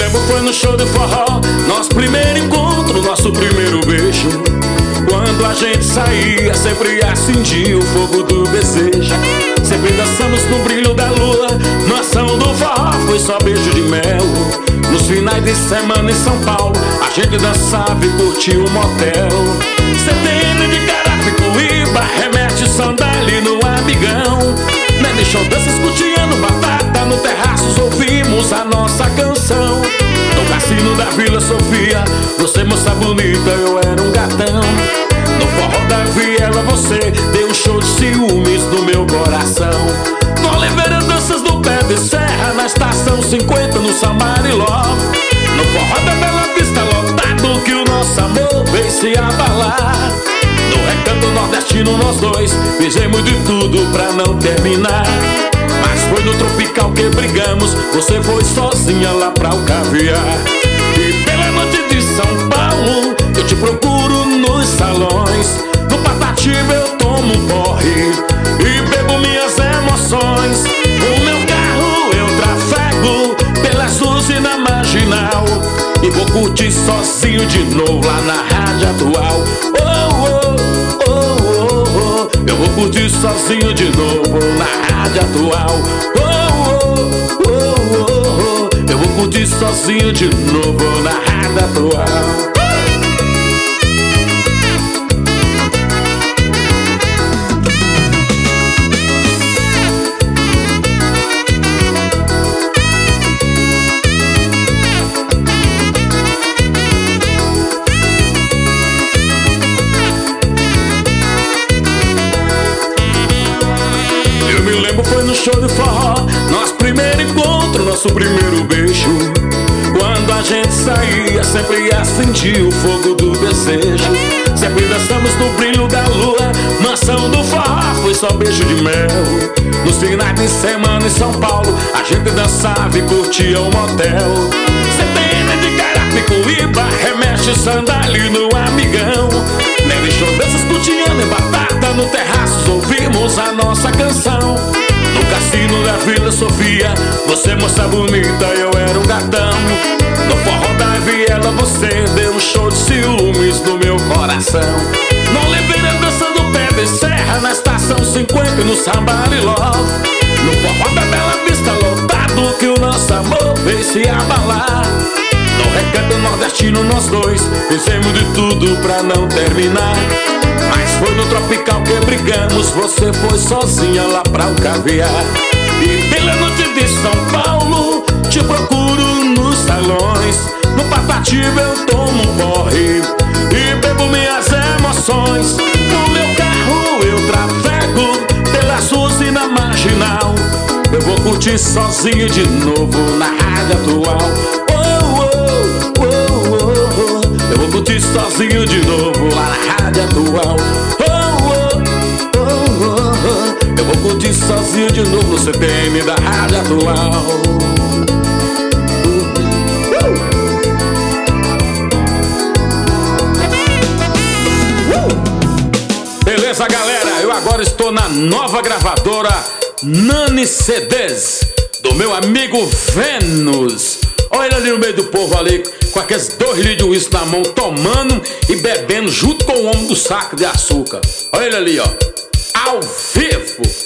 lembro foi no show de forró, nosso primeiro encontro, nosso primeiro beijo. Quando a gente saía, sempre acendia o fogo do desejo. Sempre dançamos no brilho da lua, no ação do forró foi só beijo de mel. Nos finais de semana em São Paulo, a gente dançava e curtia o motel. CTN de Carapicuíba, remete sandália no amigão. Nelly Show, dança escutiando batata, no terraço ouvimos a nossa canção. No cassino da Vila Sofia, você moça bonita, eu era um gatão. No forró da Viela você deu um show de ciúmes no meu coração. No Oliveira danças do pé de serra, na estação 50 no Samari Love. No forró da Bela Vista lotado que o nosso amor veio se abalar. No Recanto Nordestino nós dois fizemos de tudo pra não terminar. Mas foi no Tropical que brigamos, você foi sozinha lá pra o caviar. E pela noite de São Paulo eu te procuro nos salões. No Patativa eu tomo um porre e bebo minhas emoções. O meu carro eu trafego pelas ruas na Marginal e vou curtir sozinho de novo lá na Rádio Atual. Eu vou curtir sozinho de novo na Rádio Atual. Eu vou curtir sozinho de novo na Rádio Atual. Foi no show de forró, nosso primeiro encontro, nosso primeiro beijo. Quando a gente saía, sempre acendia o fogo do desejo. Sempre dançamos no brilho da lua, mansão do forró foi só beijo de mel. Nos finais de semana em São Paulo, a gente dançava e curtia o motel. CTN de Carapicuíba, remexe sandália no amigão. Nelly Show, danças escutiando em batata, no terraço ouvimos a nossa canção. No cassino da Vila Sofia, você moça bonita, eu era um gatão. No forró da Viela você deu um show de ciúmes no meu coração. No Oliveira dançando pé de serra, na estação 50 e no Samari Love. No forró da Bela Vista lotado que o nosso amor veio se abalar. No Recanto Nordestino nós dois fizemos de tudo pra não terminar. Mas foi no Tropical que brigamos, você foi sozinha lá pra o caviar. E pela noite de São Paulo te procuro nos salões. No Patativa eu tomo um porre e bebo minhas emoções. No meu carro eu trafego pelas ruas e na Marginal. Eu vou curtir sozinho de novo na Rádio Atual. Eu vou curtir sozinho de novo lá na Rádio Atual. Eu vou curtir sozinho de novo no CPM da Rádio Atual. Beleza, galera? Eu agora estou na nova gravadora Nani CDs do meu amigo Vênus. Olha ele ali no meio do povo ali, com aqueles 2 litros de uísque na mão, tomando e bebendo junto com o homem do saco de açúcar. Olha ele ali, ó, ao vivo.